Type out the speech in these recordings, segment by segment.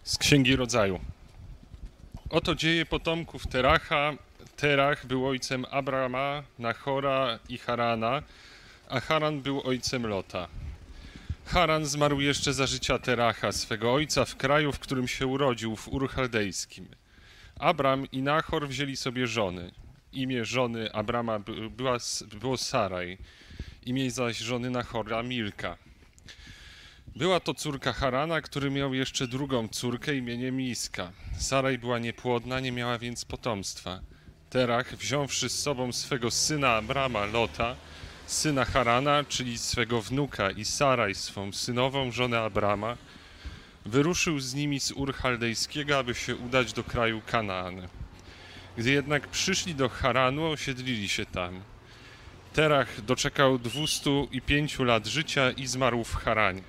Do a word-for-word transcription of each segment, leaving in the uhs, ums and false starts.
Z Księgi Rodzaju. Oto dzieje potomków Teracha. Terach był ojcem Abrama, Nachora i Harana, a Haran był ojcem Lota. Haran zmarł jeszcze za życia Teracha, swego ojca, w kraju, w którym się urodził, w Ur Chaldejskim. Abram i Nachor wzięli sobie żony. Imię żony Abrama była, było Saraj, imię zaś żony Nachora Milka. Była to córka Harana, który miał jeszcze drugą córkę imieniem Iska. Saraj była niepłodna, nie miała więc potomstwa. Terach, wziąwszy z sobą swego syna Abrama, Lota, syna Harana, czyli swego wnuka, i Saraj, swą synową żonę Abrama, wyruszył z nimi z Ur Chaldejskiego, aby się udać do kraju Kanaan. Gdy jednak przyszli do Haranu, osiedlili się tam. Terach doczekał dwustu i pięciu lat życia i zmarł w Haranie.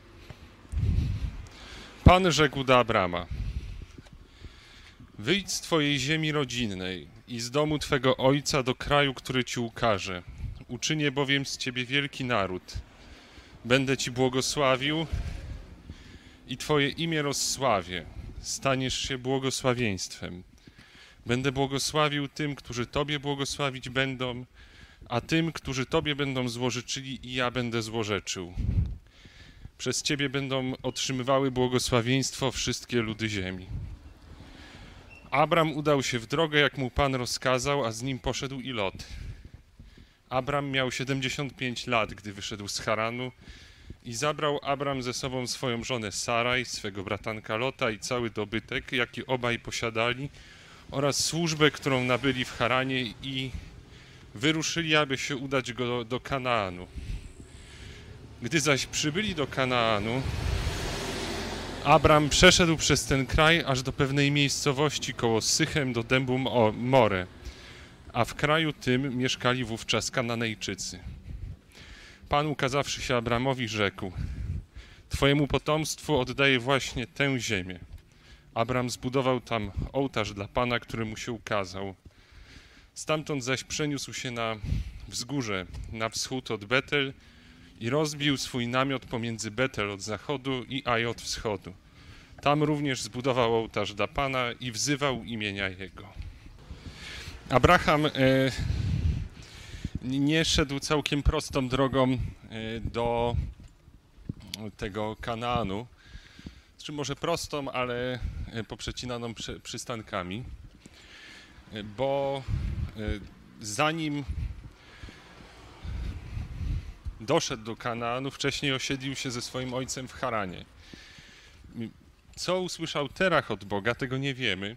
Pan rzekł do Abrama: wyjdź z twojej ziemi rodzinnej i z domu twego ojca do kraju, który ci ukażę. Uczynię bowiem z ciebie wielki naród. Będę ci błogosławił i twoje imię rozsławię. Staniesz się błogosławieństwem. Będę błogosławił tym, którzy tobie błogosławić będą, a tym, którzy tobie będą złorzeczyli, i ja będę złorzeczył. Przez ciebie będą otrzymywały błogosławieństwo wszystkie ludy ziemi. Abram udał się w drogę, jak mu Pan rozkazał, a z nim poszedł i Lot. Abram miał siedemdziesiąt pięć lat, gdy wyszedł z Haranu, i zabrał Abram ze sobą swoją żonę Saraj, swego bratanka Lota i cały dobytek, jaki obaj posiadali, oraz służbę, którą nabyli w Haranie, i wyruszyli, aby się udać go do Kanaanu. Gdy zaś przybyli do Kanaanu, Abram przeszedł przez ten kraj aż do pewnej miejscowości koło Sychem, do dębu More, a w kraju tym mieszkali wówczas Kananejczycy. Pan, ukazawszy się Abramowi, rzekł: twojemu potomstwu oddaję właśnie tę ziemię. Abram zbudował tam ołtarz dla Pana, który mu się ukazał. Stamtąd zaś przeniósł się na wzgórze, na wschód od Betel, i rozbił swój namiot pomiędzy Betel od zachodu i Aj od wschodu. Tam również zbudował ołtarz dla Pana i wzywał imienia Jego. Abraham e, nie szedł całkiem prostą drogą e, do tego Kanaanu, czy może prostą, ale poprzecinaną przy, przystankami, bo e, zanim doszedł do Kanaanu, wcześniej osiedlił się ze swoim ojcem w Haranie. Co usłyszał Terach od Boga, tego nie wiemy,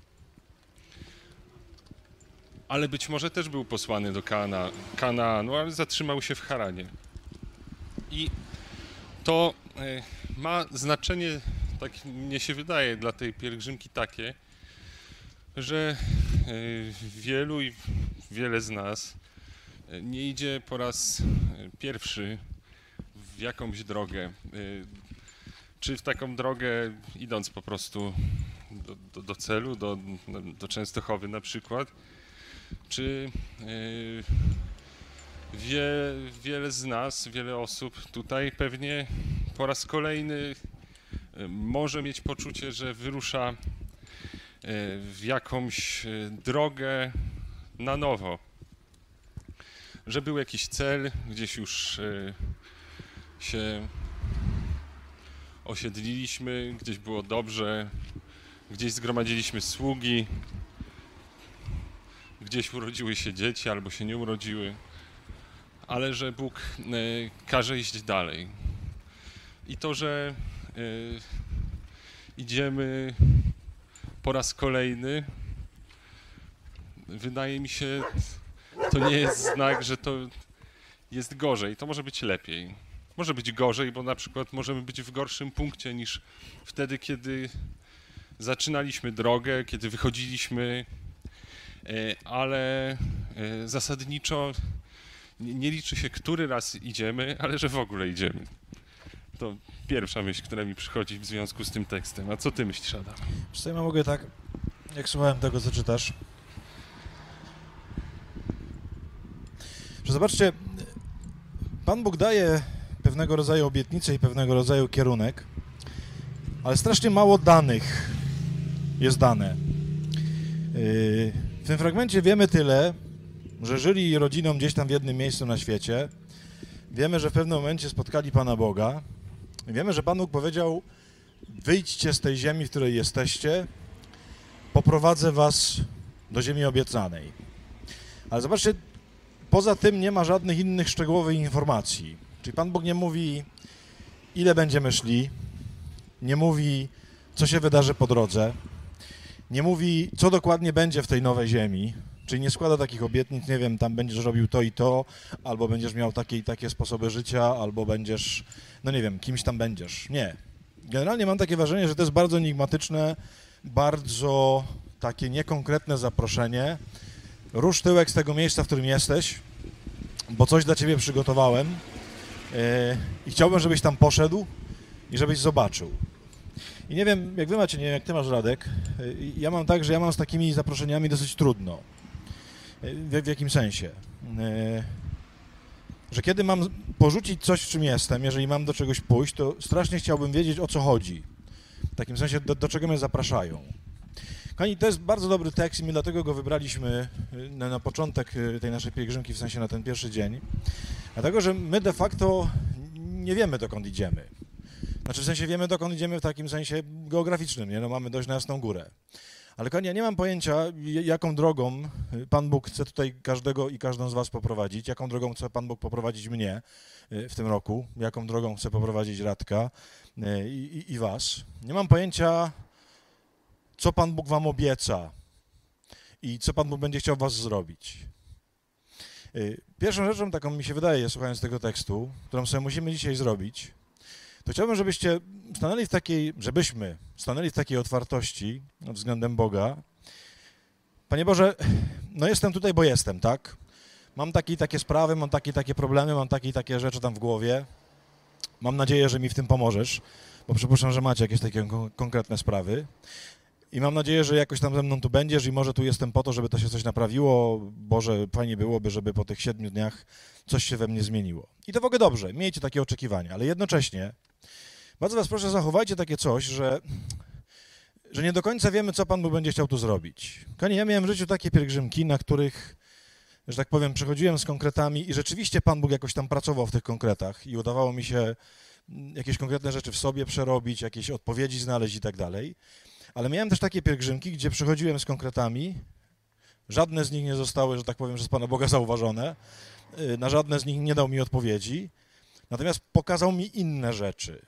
ale być może też był posłany do Kana, Kanaanu, ale zatrzymał się w Haranie. I to e, ma znaczenie, tak mnie się wydaje, dla tej pielgrzymki takie, że e, wielu i wiele z nas nie idzie po raz pierwszy w jakąś drogę, czy w taką drogę idąc po prostu do, do, do celu, do, do Częstochowy na przykład, czy wie, wiele z nas, wiele osób tutaj pewnie po raz kolejny może mieć poczucie, że wyrusza w jakąś drogę na nowo. Że był jakiś cel, gdzieś już y, się osiedliliśmy, gdzieś było dobrze, gdzieś zgromadziliśmy sługi, gdzieś urodziły się dzieci albo się nie urodziły, ale że Bóg y, każe iść dalej. I to, że y, idziemy po raz kolejny, wydaje mi się, to nie jest znak, że to jest gorzej. To może być lepiej. Może być gorzej, bo na przykład możemy być w gorszym punkcie niż wtedy, kiedy zaczynaliśmy drogę, kiedy wychodziliśmy, ale zasadniczo nie liczy się, który raz idziemy, ale że w ogóle idziemy. To pierwsza myśl, która mi przychodzi w związku z tym tekstem. A co ty myślisz, Adam? Przecież ja mogę tak, jak słuchałem tego, co czytasz, że zobaczcie, Pan Bóg daje pewnego rodzaju obietnicę i pewnego rodzaju kierunek, ale strasznie mało danych jest dane. W tym fragmencie wiemy tyle, że żyli rodziną gdzieś tam w jednym miejscu na świecie. Wiemy, że w pewnym momencie spotkali Pana Boga. Wiemy, że Pan Bóg powiedział: wyjdźcie z tej ziemi, w której jesteście, poprowadzę was do ziemi obiecanej. Ale zobaczcie, poza tym nie ma żadnych innych szczegółowych informacji. Czyli Pan Bóg nie mówi, ile będziemy szli, nie mówi, co się wydarzy po drodze, nie mówi, co dokładnie będzie w tej nowej ziemi, czyli nie składa takich obietnic, nie wiem, tam będziesz robił to i to, albo będziesz miał takie i takie sposoby życia, albo będziesz, no nie wiem, kimś tam będziesz. Nie. Generalnie mam takie wrażenie, że to jest bardzo enigmatyczne, bardzo takie niekonkretne zaproszenie. Rusz tyłek z tego miejsca, w którym jesteś, bo coś dla ciebie przygotowałem yy, i chciałbym, żebyś tam poszedł i żebyś zobaczył. I nie wiem, jak wy macie, nie wiem, jak ty masz, Radek, yy, ja mam tak, że ja mam z takimi zaproszeniami dosyć trudno. Yy, w, w jakim sensie? Yy, że kiedy mam porzucić coś, w czym jestem, jeżeli mam do czegoś pójść, to strasznie chciałbym wiedzieć, o co chodzi. W takim sensie, do, do czego mnie zapraszają. Kochani, to jest bardzo dobry tekst i my dlatego go wybraliśmy na, na początek tej naszej pielgrzymki, w sensie na ten pierwszy dzień. Dlatego, że my de facto nie wiemy, dokąd idziemy. Znaczy, w sensie wiemy, dokąd idziemy w takim sensie geograficznym, nie? No, mamy dość na Jasną Górę. Ale kochani, ja nie mam pojęcia, jaką drogą Pan Bóg chce tutaj każdego i każdą z was poprowadzić, jaką drogą chce Pan Bóg poprowadzić mnie w tym roku, jaką drogą chce poprowadzić Radka i, i, i was. Nie mam pojęcia, co Pan Bóg wam obieca i co Pan Bóg będzie chciał was zrobić. Pierwszą rzeczą, taką mi się wydaje, słuchając tego tekstu, którą sobie musimy dzisiaj zrobić, to chciałbym, żebyście stanęli w takiej, żebyśmy stanęli w takiej otwartości względem Boga. Panie Boże, no jestem tutaj, bo jestem, tak? Mam takie i takie sprawy, mam takie i takie problemy, mam takie i takie rzeczy tam w głowie. Mam nadzieję, że mi w tym pomożesz, bo przypuszczam, że macie jakieś takie konkretne sprawy. I mam nadzieję, że jakoś tam ze mną tu będziesz i może tu jestem po to, żeby to się coś naprawiło. Boże, fajnie byłoby, żeby po tych siedmiu dniach coś się we mnie zmieniło. I to w ogóle dobrze, miejcie takie oczekiwania, ale jednocześnie bardzo was proszę, zachowajcie takie coś, że, że nie do końca wiemy, co Pan Bóg będzie chciał tu zrobić. Kochani, ja miałem w życiu takie pielgrzymki, na których, że tak powiem, przychodziłem z konkretami i rzeczywiście Pan Bóg jakoś tam pracował w tych konkretach i udawało mi się jakieś konkretne rzeczy w sobie przerobić, jakieś odpowiedzi znaleźć i tak dalej. Ale miałem też takie pielgrzymki, gdzie przychodziłem z konkretami, żadne z nich nie zostały, że tak powiem, przez Pana Boga zauważone, na żadne z nich nie dał mi odpowiedzi, natomiast pokazał mi inne rzeczy.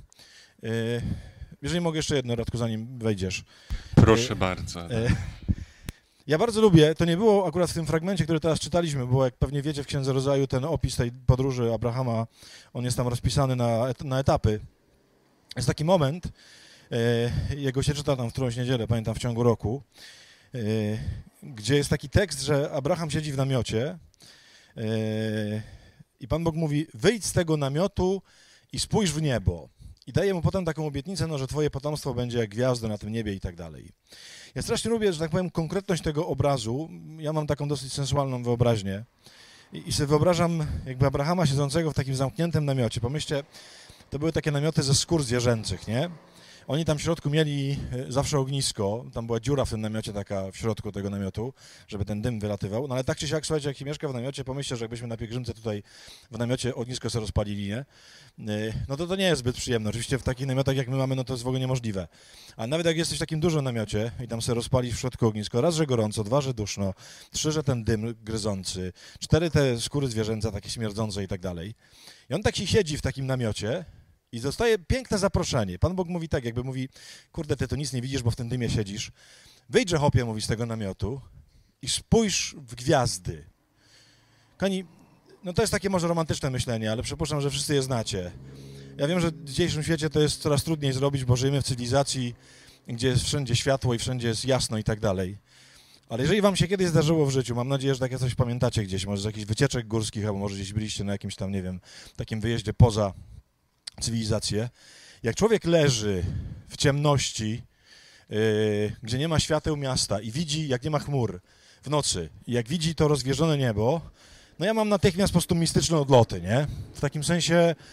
Jeżeli mogę jeszcze jedno, Radku, zanim wejdziesz. Proszę bardzo. Ja bardzo lubię, to nie było akurat w tym fragmencie, który teraz czytaliśmy, bo jak pewnie wiecie, w Księdze Rodzaju ten opis tej podróży Abrahama, on jest tam rozpisany na, et na etapy. Jest taki moment, jego się czyta tam w którąś niedzielę, pamiętam, w ciągu roku, gdzie jest taki tekst, że Abraham siedzi w namiocie i Pan Bóg mówi: wyjdź z tego namiotu i spójrz w niebo. I daje mu potem taką obietnicę, no, że twoje potomstwo będzie jak gwiazda na tym niebie i tak dalej. Ja strasznie lubię, że tak powiem, konkretność tego obrazu. Ja mam taką dosyć sensualną wyobraźnię i, i sobie wyobrażam jakby Abrahama siedzącego w takim zamkniętym namiocie. Pomyślcie, to były takie namioty ze skór zwierzęcych, nie? Oni tam w środku mieli zawsze ognisko, tam była dziura w tym namiocie taka w środku tego namiotu, żeby ten dym wylatywał, no ale tak czy siak, słuchajcie, jak się mieszka w namiocie, pomyślcie, że jakbyśmy na pielgrzymce tutaj w namiocie ognisko sobie rozpalili, nie? No to to nie jest zbyt przyjemne. Oczywiście w takich namiotach, jak my mamy, no to jest w ogóle niemożliwe. A nawet jak jesteś w takim dużym namiocie i tam sobie rozpalisz w środku ognisko, raz, że gorąco, dwa, że duszno, trzy, że ten dym gryzący, cztery, te skóry zwierzęce takie śmierdzące i tak dalej. I on tak się siedzi w takim namiocie i dostaje piękne zaproszenie. Pan Bóg mówi tak, jakby mówi: kurde, ty to nic nie widzisz, bo w tym dymie siedzisz. Wyjdźże, chłopie, mówi, z tego namiotu i spójrz w gwiazdy. Kochani, no to jest takie może romantyczne myślenie, ale przypuszczam, że wszyscy je znacie. Ja wiem, że w dzisiejszym świecie to jest coraz trudniej zrobić, bo żyjemy w cywilizacji, gdzie jest wszędzie światło i wszędzie jest jasno i tak dalej. Ale jeżeli wam się kiedyś zdarzyło w życiu, mam nadzieję, że takie coś pamiętacie gdzieś, może z jakichś wycieczek górskich, albo może gdzieś byliście na jakimś tam, nie wiem, takim wyjeździe poza cywilizację. Jak człowiek leży w ciemności, yy, gdzie nie ma świateł miasta i widzi, jak nie ma chmur w nocy, i jak widzi to rozwieżone niebo, no ja mam natychmiast po prostu mistyczne odloty, nie? W takim sensie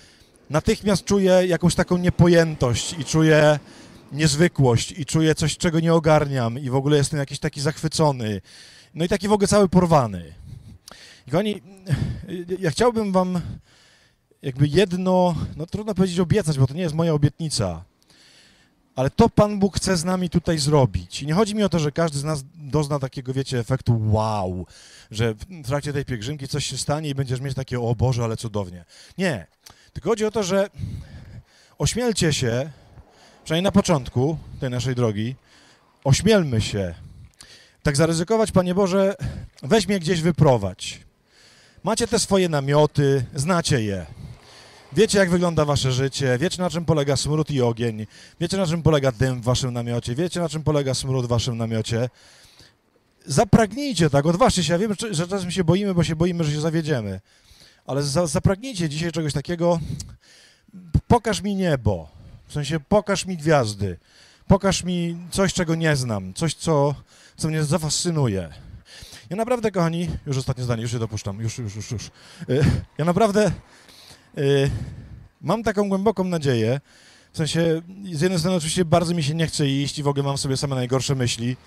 natychmiast czuję jakąś taką niepojętość i czuję niezwykłość i czuję coś, czego nie ogarniam i w ogóle jestem jakiś taki zachwycony. No i taki w ogóle cały porwany. I kochani, ja chciałbym wam jakby jedno, no trudno powiedzieć obiecać, bo to nie jest moja obietnica, ale to Pan Bóg chce z nami tutaj zrobić. I nie chodzi mi o to, że każdy z nas dozna takiego, wiecie, efektu wow, że w trakcie tej pielgrzymki coś się stanie i będziesz mieć takie, o Boże, ale cudownie. Nie, tylko chodzi o to, że ośmielcie się, przynajmniej na początku tej naszej drogi, ośmielmy się, tak zaryzykować, Panie Boże, weź mnie gdzieś wyprowadź. Macie te swoje namioty, znacie je. Wiecie, jak wygląda wasze życie, wiecie, na czym polega smród i ogień, wiecie, na czym polega dym w waszym namiocie, wiecie, na czym polega smród w waszym namiocie. Zapragnijcie tak, odważcie się. Ja wiem, że czasem się boimy, bo się boimy, że się zawiedziemy, ale za, zapragnijcie dzisiaj czegoś takiego. Pokaż mi niebo, w sensie pokaż mi gwiazdy, pokaż mi coś, czego nie znam, coś, co, co mnie zafascynuje. Ja naprawdę, kochani, już ostatnie zdanie, już się dopuszczam, już, już, już, już. Ja naprawdę y, mam taką głęboką nadzieję, w sensie, z jednej strony oczywiście bardzo mi się nie chce iść i w ogóle mam w sobie same najgorsze myśli,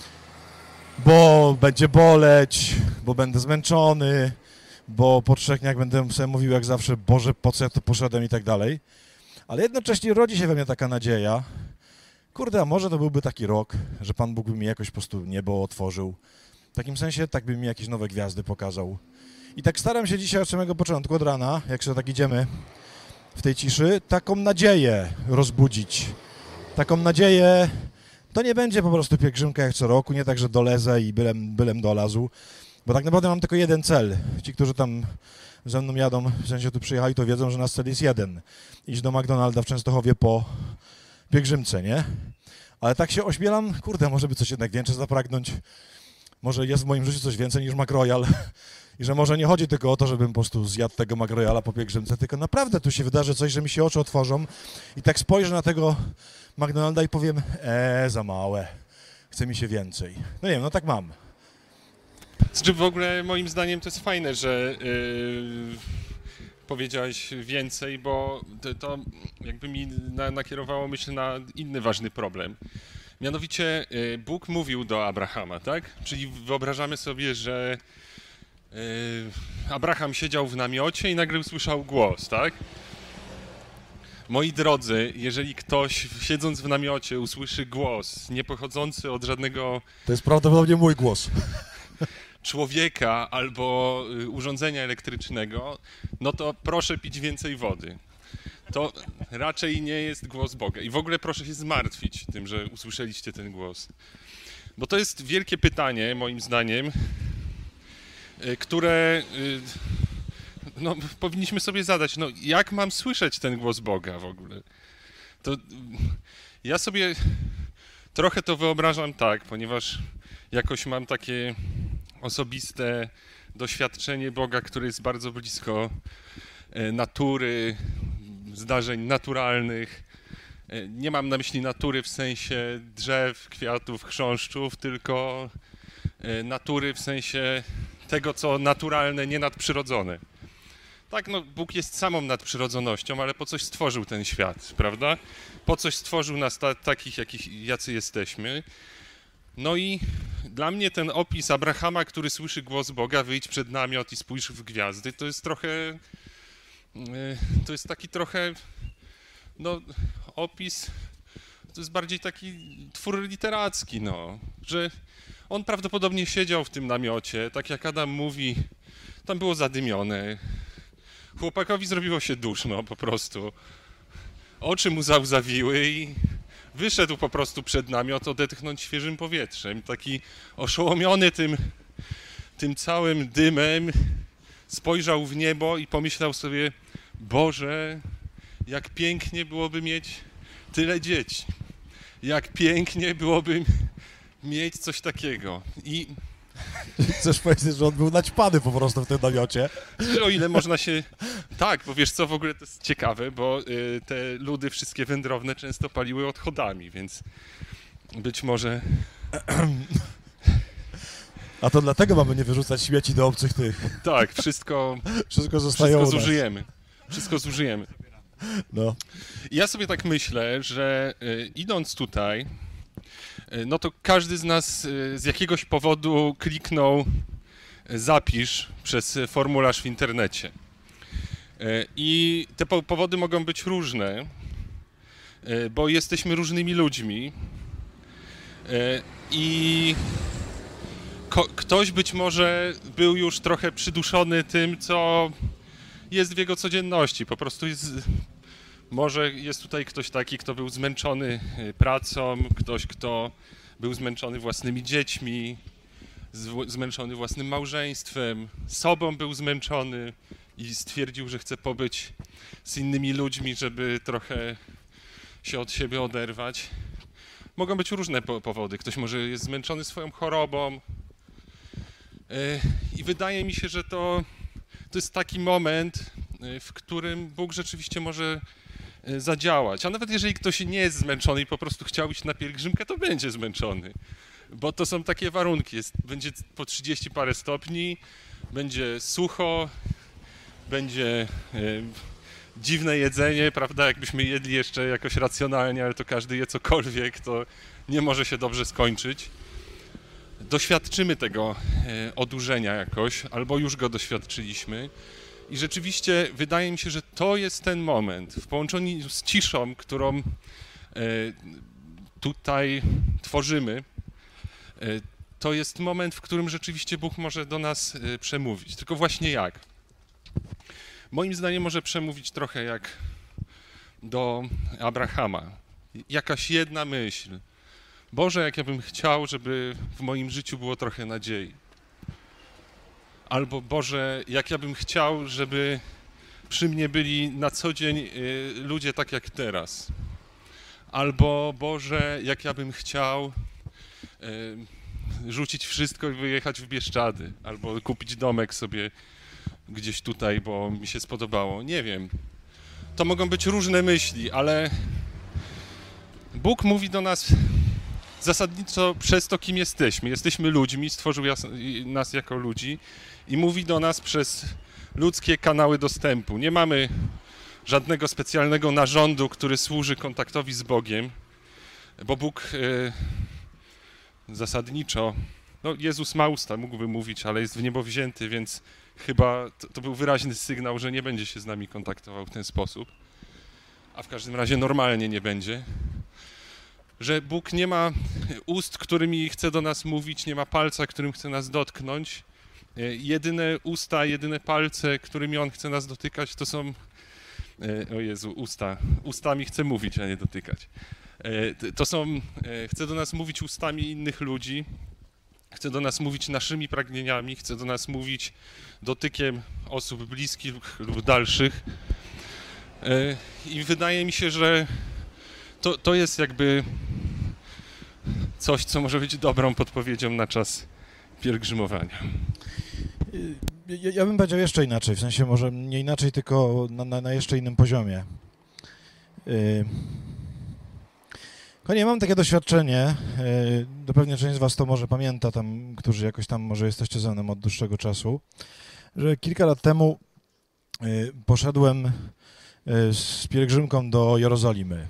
bo będzie boleć, bo będę zmęczony, bo po trzech dniach będę sobie mówił jak zawsze, Boże, po co ja tu poszedłem i tak dalej, ale jednocześnie rodzi się we mnie taka nadzieja, kurde, a może to byłby taki rok, że Pan Bóg by mi jakoś po prostu niebo otworzył. W takim sensie, tak by mi jakieś nowe gwiazdy pokazał. I tak staram się dzisiaj od samego początku, od rana, jak sobie tak idziemy w tej ciszy, taką nadzieję rozbudzić. Taką nadzieję, to nie będzie po prostu pielgrzymka jak co roku, nie tak, że dolezę i bylem, bylem dolazł, bo tak naprawdę mam tylko jeden cel. Ci, którzy tam ze mną jadą, w sensie tu przyjechali, to wiedzą, że nasz cel jest jeden. Iść do McDonalda w Częstochowie po pielgrzymce, nie? Ale tak się ośmielam, kurde, może by coś jednak więcej zapragnąć. Może jest w moim życiu coś więcej niż McRoyal i że może nie chodzi tylko o to, żebym po prostu zjadł tego McRoyala po pielgrzymce, tylko naprawdę tu się wydarzy coś, że mi się oczy otworzą i tak spojrzę na tego McDonalda i powiem, eee, za małe, chce mi się więcej. No nie wiem, no tak mam. Znaczy w ogóle moim zdaniem to jest fajne, że yy, powiedziałeś więcej, bo to, to jakby mi na, nakierowało myśl na inny ważny problem. Mianowicie Bóg mówił do Abrahama, tak? Czyli wyobrażamy sobie, że Abraham siedział w namiocie i nagle usłyszał głos, tak? Moi drodzy, jeżeli ktoś siedząc w namiocie usłyszy głos nie pochodzący od żadnego... To jest prawdopodobnie mój głos. ...człowieka albo urządzenia elektrycznego, no to proszę pić więcej wody. To raczej nie jest głos Boga. I w ogóle proszę się zmartwić tym, że usłyszeliście ten głos. Bo to jest wielkie pytanie, moim zdaniem, które no, powinniśmy sobie zadać. No, jak mam słyszeć ten głos Boga w ogóle? To ja sobie trochę to wyobrażam tak, ponieważ jakoś mam takie osobiste doświadczenie Boga, które jest bardzo blisko natury, zdarzeń naturalnych. Nie mam na myśli natury w sensie drzew, kwiatów, chrząszczów, tylko natury w sensie tego, co naturalne, nie nadprzyrodzone. Tak, no Bóg jest samą nadprzyrodzonością, ale po coś stworzył ten świat, prawda? Po coś stworzył nas ta, takich, jakich, jacy jesteśmy. No i dla mnie ten opis Abrahama, który słyszy głos Boga, wyjdź przed namiot i spójrz w gwiazdy, to jest trochę... To jest taki trochę, no, opis, to jest bardziej taki twór literacki, no, że on prawdopodobnie siedział w tym namiocie, tak jak Adam mówi, tam było zadymione, chłopakowi zrobiło się duszno po prostu, oczy mu załzawiły i wyszedł po prostu przed namiot odetchnąć świeżym powietrzem, taki oszołomiony tym, tym całym dymem, spojrzał w niebo i pomyślał sobie, Boże, jak pięknie byłoby mieć tyle dzieci. Jak pięknie byłoby mieć coś takiego. I chcesz powiedzieć, że on był naćpany po prostu w tym namiocie? O ile można się... Tak, bo wiesz co, w ogóle to jest ciekawe, bo y, te ludy wszystkie wędrowne często paliły odchodami, więc być może... A to dlatego mamy nie wyrzucać śmieci do obcych tych. Tak, wszystko, wszystko zostaje wszystko zużyjemy. Wszystko zużyjemy. No. Ja sobie tak myślę, że y, idąc tutaj, y, no to każdy z nas y, z jakiegoś powodu kliknął y, zapisz przez y, formularz w internecie. Y, I te po powody mogą być różne, y, bo jesteśmy różnymi ludźmi y, i ko ktoś być może był już trochę przyduszony tym, co jest w jego codzienności. Po prostu jest... Może jest tutaj ktoś taki, kto był zmęczony pracą, ktoś, kto był zmęczony własnymi dziećmi, zmęczony własnym małżeństwem, sobą był zmęczony i stwierdził, że chce pobyć z innymi ludźmi, żeby trochę się od siebie oderwać. Mogą być różne powody. Ktoś może jest zmęczony swoją chorobą. I wydaje mi się, że to, to jest taki moment, w którym Bóg rzeczywiście może zadziałać. A nawet jeżeli ktoś nie jest zmęczony i po prostu chciał iść na pielgrzymkę, to będzie zmęczony. Bo to są takie warunki. Jest, będzie po trzydzieści parę stopni, będzie sucho, będzie e, dziwne jedzenie, prawda? Jakbyśmy jedli jeszcze jakoś racjonalnie, ale to każdy je cokolwiek, to nie może się dobrze skończyć. Doświadczymy tego e, odurzenia jakoś, albo już go doświadczyliśmy. I rzeczywiście wydaje mi się, że to jest ten moment, w połączeniu z ciszą, którą e, tutaj tworzymy, e, to jest moment, w którym rzeczywiście Bóg może do nas e, przemówić. Tylko właśnie jak? Moim zdaniem może przemówić trochę jak do Abrahama. Jakaś jedna myśl. Boże, jak ja bym chciał, żeby w moim życiu było trochę nadziei. Albo Boże, jak ja bym chciał, żeby przy mnie byli na co dzień ludzie tak jak teraz. Albo Boże, jak ja bym chciał rzucić wszystko i wyjechać w Bieszczady. Albo kupić domek sobie gdzieś tutaj, bo mi się spodobało. Nie wiem. To mogą być różne myśli, ale Bóg mówi do nas zasadniczo przez to, kim jesteśmy. Jesteśmy ludźmi, stworzył nas jako ludzi i mówi do nas przez ludzkie kanały dostępu. Nie mamy żadnego specjalnego narządu, który służy kontaktowi z Bogiem, bo Bóg yy, zasadniczo, no Jezus ma usta, mógłby mówić, ale jest w niebo wzięty, więc chyba to, to był wyraźny sygnał, że nie będzie się z nami kontaktował w ten sposób, a w każdym razie normalnie nie będzie. Że Bóg nie ma ust, którymi chce do nas mówić, nie ma palca, którym chce nas dotknąć. Jedyne usta, jedyne palce, którymi On chce nas dotykać, to są... O Jezu, usta. Ustami chce mówić, a nie dotykać. To są... Chce do nas mówić ustami innych ludzi, chce do nas mówić naszymi pragnieniami, chce do nas mówić dotykiem osób bliskich lub dalszych. I wydaje mi się, że To, to jest jakby coś, co może być dobrą podpowiedzią na czas pielgrzymowania. Ja, ja bym powiedział jeszcze inaczej, w sensie może nie inaczej, tylko na, na, na jeszcze innym poziomie. Yy. Konie, mam takie doświadczenie, yy, to pewnie część z was to może pamięta, tam, którzy jakoś tam może jesteście ze mną od dłuższego czasu, że kilka lat temu yy, poszedłem yy, z pielgrzymką do Jerozolimy.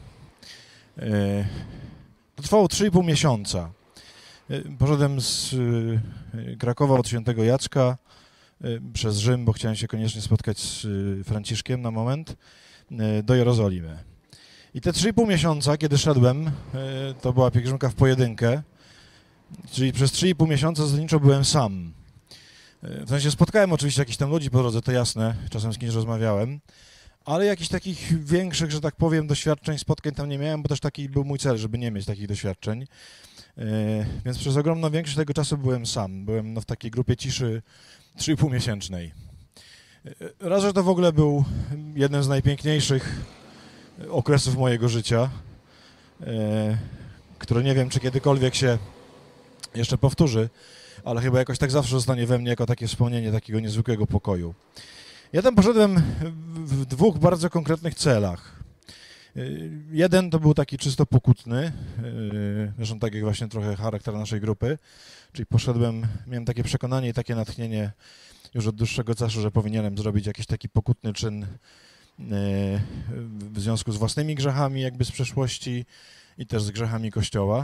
To trwało trzy i pół miesiąca. Poszedłem z Krakowa od Świętego Jacka przez Rzym, bo chciałem się koniecznie spotkać z Franciszkiem na moment, do Jerozolimy. I te trzy i pół miesiąca, kiedy szedłem, to była pielgrzymka w pojedynkę, czyli przez trzy i pół miesiąca zasadniczo byłem sam. W sensie spotkałem oczywiście jakichś tam ludzi po drodze, to jasne, czasem z kimś rozmawiałem, ale jakichś takich większych, że tak powiem, doświadczeń, spotkań tam nie miałem, bo też taki był mój cel, żeby nie mieć takich doświadczeń. Yy, więc przez ogromną większość tego czasu byłem sam. Byłem no, w takiej grupie ciszy trzy i pół miesięcznej. Yy, raz, że to w ogóle był jeden z najpiękniejszych okresów mojego życia, yy, który nie wiem, czy kiedykolwiek się jeszcze powtórzy, ale chyba jakoś tak zawsze zostanie we mnie jako takie wspomnienie takiego niezwykłego pokoju. Ja tam poszedłem w dwóch bardzo konkretnych celach. Jeden to był taki czysto pokutny, zresztą tak jak właśnie trochę charakter naszej grupy, czyli poszedłem, miałem takie przekonanie i takie natchnienie już od dłuższego czasu, że powinienem zrobić jakiś taki pokutny czyn w związku z własnymi grzechami jakby z przeszłości i też z grzechami Kościoła.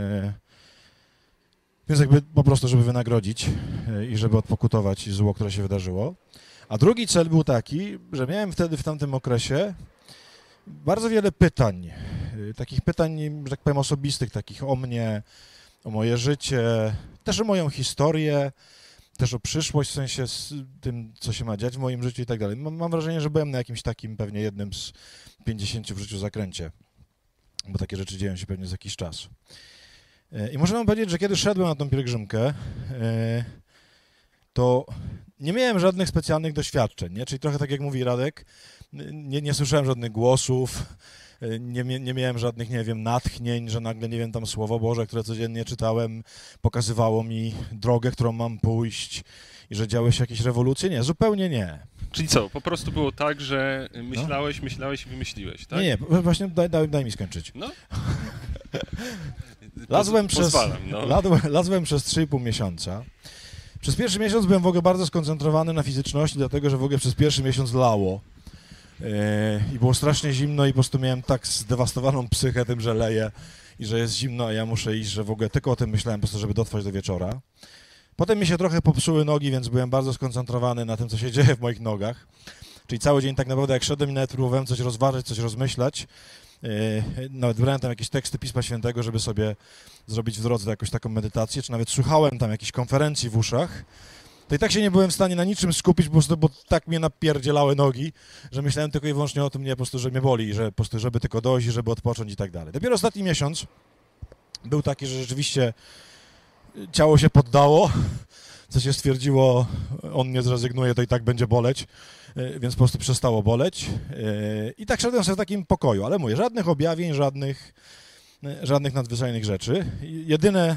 Więc jakby po prostu, żeby wynagrodzić i żeby odpokutować zło, które się wydarzyło. A drugi cel był taki, że miałem wtedy w tamtym okresie bardzo wiele pytań, takich pytań, że tak powiem, osobistych, takich o mnie, o moje życie, też o moją historię, też o przyszłość, w sensie z tym, co się ma dziać w moim życiu i tak dalej. Mam, mam wrażenie, że byłem na jakimś takim pewnie jednym z pięćdziesięciu w życiu zakręcie, bo takie rzeczy dzieją się pewnie za jakiś czas. I muszę wam powiedzieć, że kiedy szedłem na tą pielgrzymkę, to nie miałem żadnych specjalnych doświadczeń, nie? Czyli trochę tak jak mówi Radek, nie, nie słyszałem żadnych głosów, nie, nie miałem żadnych, nie wiem, natchnień, że nagle, nie wiem, tam Słowo Boże, które codziennie czytałem, pokazywało mi drogę, którą mam pójść i że działy się jakieś rewolucje. Nie, zupełnie nie. Czyli co, po prostu było tak, że myślałeś, no. myślałeś i wymyśliłeś, tak? Nie, nie, właśnie daj, daj, daj mi skończyć. No. Lazłem, Poz, przez, pozwalam, no. lazłem, lazłem przez trzy i pół miesiąca. Przez pierwszy miesiąc byłem w ogóle bardzo skoncentrowany na fizyczności, dlatego że w ogóle przez pierwszy miesiąc lało. Yy, I było strasznie zimno i po prostu miałem tak zdewastowaną psychę tym, że leje i że jest zimno, a ja muszę iść, że w ogóle tylko o tym myślałem po prostu, żeby dotrwać do wieczora. Potem mi się trochę popsuły nogi, więc byłem bardzo skoncentrowany na tym, co się dzieje w moich nogach. Czyli cały dzień tak naprawdę jak szedłem i nawet próbowałem coś rozważyć, coś rozmyślać. Yy, nawet brałem tam jakieś teksty Pisma Świętego, żeby sobie zrobić w drodze jakąś taką medytację, czy nawet słuchałem tam jakichś konferencji w uszach. To i tak się nie byłem w stanie na niczym skupić, po prostu, bo tak mnie napierdzielały nogi, że myślałem tylko i wyłącznie o tym, nie, po prostu, że mnie boli, że po prostu, żeby tylko dojść, żeby odpocząć i tak dalej. Dopiero ostatni miesiąc był taki, że rzeczywiście ciało się poddało, co się stwierdziło, on nie zrezygnuje, to i tak będzie boleć, więc po prostu przestało boleć. I tak szedłem sobie w takim pokoju, ale mówię, żadnych objawień, żadnych, żadnych nadzwyczajnych rzeczy. Jedyne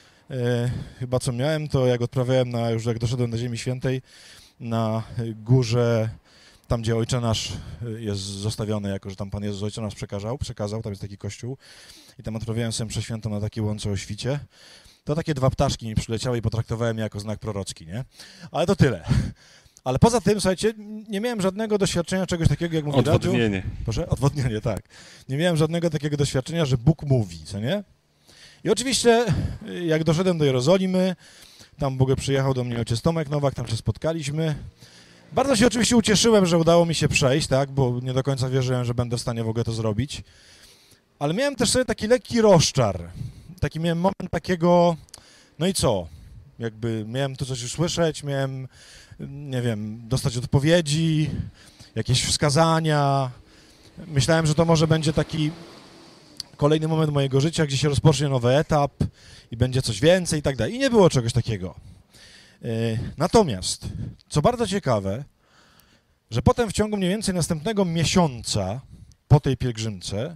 E, chyba co miałem, to jak odprawiałem, na, już jak doszedłem do Ziemi Świętej, na górze, tam gdzie Ojcze Nasz jest zostawiony, jako że tam Pan Jezus Ojcze Nasz przekazał, przekazał, tam jest taki kościół i tam odprawiałem sobie mszę świętą na takiej łące o świcie, to takie dwa ptaszki mi przyleciały i potraktowałem je jako znak prorocki, nie? Ale to tyle. Ale poza tym, słuchajcie, nie miałem żadnego doświadczenia czegoś takiego, jak mówi Odwodnienie. Radziu. Proszę? Odwodnienie, tak. Nie miałem żadnego takiego doświadczenia, że Bóg mówi, co nie? I oczywiście, jak doszedłem do Jerozolimy, tam w ogóle przyjechał do mnie ojciec Tomek Nowak, tam się spotkaliśmy. Bardzo się oczywiście ucieszyłem, że udało mi się przejść, tak, bo nie do końca wierzyłem, że będę w stanie w ogóle to zrobić. Ale miałem też sobie taki lekki rozczar. Taki miałem moment takiego, no i co? Jakby miałem tu coś usłyszeć, miałem, nie wiem, dostać odpowiedzi, jakieś wskazania. Myślałem, że to może będzie taki kolejny moment mojego życia, gdzie się rozpocznie nowy etap i będzie coś więcej i tak dalej. I nie było czegoś takiego. Natomiast, co bardzo ciekawe, że potem w ciągu mniej więcej następnego miesiąca po tej pielgrzymce,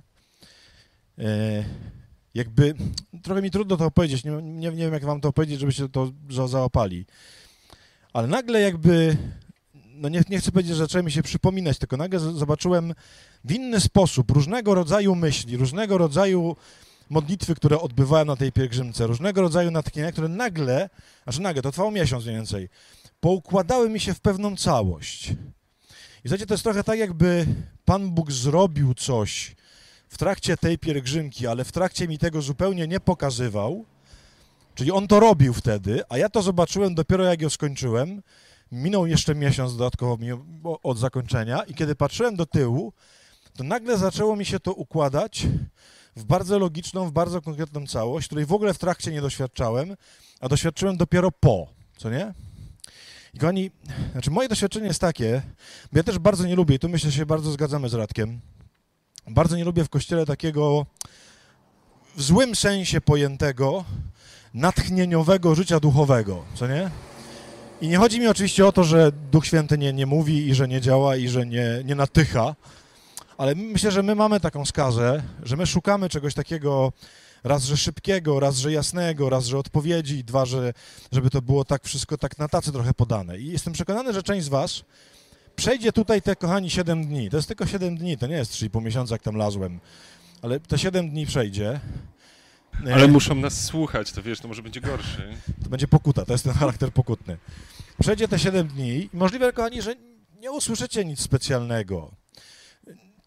jakby, trochę mi trudno to opowiedzieć, nie, nie, nie wiem jak wam to opowiedzieć, żebyście to za, załapali, ale nagle jakby, no nie, nie chcę powiedzieć, że zaczęły mi się przypominać, tylko nagle zobaczyłem w inny sposób różnego rodzaju myśli, różnego rodzaju modlitwy, które odbywałem na tej pielgrzymce, różnego rodzaju natchnienia, które nagle, znaczy nagle, to trwało miesiąc mniej więcej, poukładały mi się w pewną całość. I słuchajcie, to jest trochę tak, jakby Pan Bóg zrobił coś w trakcie tej pielgrzymki, ale w trakcie mi tego zupełnie nie pokazywał, czyli On to robił wtedy, a ja to zobaczyłem dopiero jak ją skończyłem. Minął jeszcze miesiąc dodatkowo od zakończenia i kiedy patrzyłem do tyłu, to nagle zaczęło mi się to układać w bardzo logiczną, w bardzo konkretną całość, której w ogóle w trakcie nie doświadczałem, a doświadczyłem dopiero po, co nie? I kochani, znaczy moje doświadczenie jest takie, bo ja też bardzo nie lubię, i tu myślę, że się bardzo zgadzamy z Radkiem, bardzo nie lubię w Kościele takiego w złym sensie pojętego, natchnieniowego życia duchowego, co nie? I nie chodzi mi oczywiście o to, że Duch Święty nie, nie mówi i że nie działa i że nie, nie natycha, ale myślę, że my mamy taką skazę, że my szukamy czegoś takiego raz, że szybkiego, raz, że jasnego, raz, że odpowiedzi, i dwa, że, żeby to było tak wszystko tak na tacy trochę podane. I jestem przekonany, że część z was przejdzie tutaj te, kochani, siedem dni. To jest tylko siedem dni, to nie jest trzy i pół miesiąca, jak tam lazłem, ale te siedem dni przejdzie. Ale muszą nas słuchać, to wiesz, to może będzie gorszy. To będzie pokuta, to jest ten charakter pokutny. Przejdzie te siedem dni i możliwe, kochani, że nie usłyszycie nic specjalnego.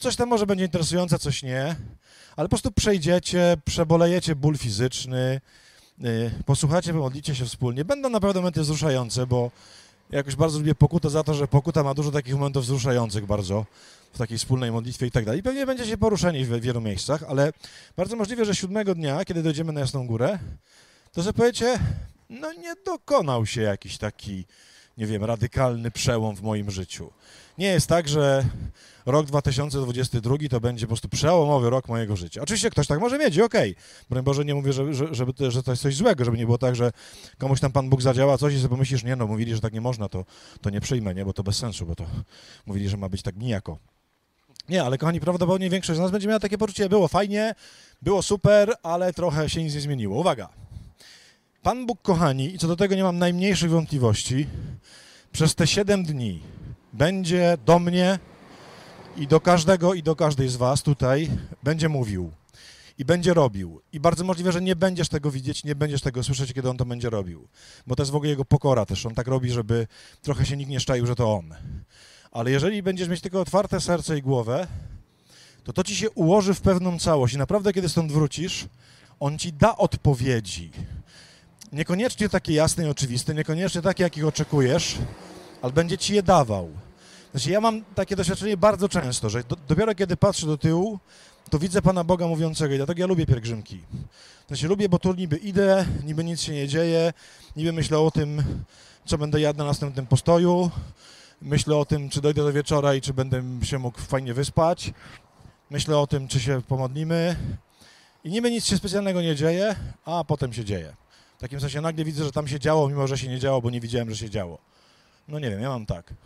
coś tam może będzie interesujące, coś nie, ale po prostu przejdziecie, przebolejecie ból fizyczny, yy, posłuchacie, pomodlicie się wspólnie. Będą naprawdę momenty wzruszające, bo ja jakoś bardzo lubię pokutę za to, że pokuta ma dużo takich momentów wzruszających bardzo w takiej wspólnej modlitwie i tak dalej. I pewnie będziecie poruszeni w wielu miejscach, ale bardzo możliwe, że siódmego dnia, kiedy dojdziemy na Jasną Górę, to sobie powiecie, no nie dokonał się jakiś taki, nie wiem, radykalny przełom w moim życiu. Nie jest tak, że rok dwa tysiące dwudziesty drugi to będzie po prostu przełomowy rok mojego życia. Oczywiście ktoś tak może mieć i okej. Okay. Broń Boże, nie mówię, że, że, żeby to, że to jest coś złego, żeby nie było tak, że komuś tam Pan Bóg zadziała coś i sobie pomyślisz, nie no, mówili, że tak nie można, to, to nie przyjmę, nie, bo to bez sensu, bo to mówili, że ma być tak nijako. Nie, ale kochani, prawdopodobnie większość z nas będzie miała takie poczucie, było fajnie, było super, ale trochę się nic nie zmieniło. Uwaga! Pan Bóg, kochani, i co do tego nie mam najmniejszych wątpliwości, przez te siedem dni będzie do mnie i do każdego i do każdej z was tutaj będzie mówił i będzie robił. I bardzo możliwe, że nie będziesz tego widzieć, nie będziesz tego słyszeć, kiedy on to będzie robił. Bo to jest w ogóle jego pokora też. On tak robi, żeby trochę się nikt nie szczaił, że to on. Ale jeżeli będziesz mieć tylko otwarte serce i głowę, to to ci się ułoży w pewną całość i naprawdę, kiedy stąd wrócisz, on ci da odpowiedzi. Niekoniecznie takie jasne i oczywiste, niekoniecznie takie, jakich oczekujesz, ale będzie ci je dawał. Znaczy, ja mam takie doświadczenie bardzo często, że do, dopiero kiedy patrzę do tyłu, to widzę Pana Boga mówiącego i dlatego ja lubię pielgrzymki. Znaczy, lubię, bo tu niby idę, niby nic się nie dzieje, niby myślę o tym, co będę jadł na następnym postoju, myślę o tym, czy dojdę do wieczora i czy będę się mógł fajnie wyspać, myślę o tym, czy się pomodlimy i niby nic się specjalnego nie dzieje, a potem się dzieje. W takim sensie nagle widzę, że tam się działo, mimo że się nie działo, bo nie widziałem, że się działo. No nie wiem, ja mam tak.